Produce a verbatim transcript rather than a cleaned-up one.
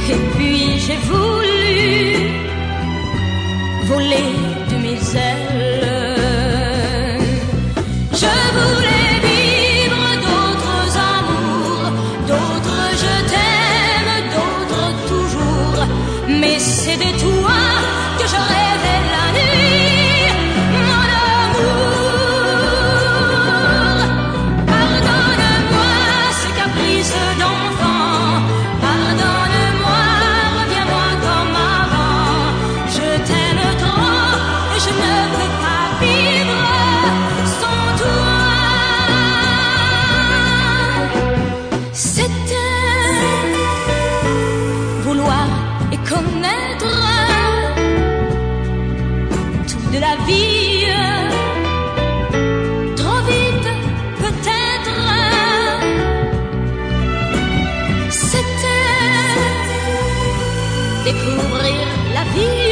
Et puis j'ai voulu voler de mes ailes. Je voulais vivre d'autres amours, d'autres je t'aime, d'autres toujours. Mais c'est de toi que je rêvais la nuit, mon amour. Pardonne-moi ce caprice d'enfant, pardonne-moi, reviens-moi comme avant. Je t'aime trop et je ne peux pas vivre sans toi. C'était vouloir et connaître tout de la vie, trop vite peut-être. C'était découvrir la vie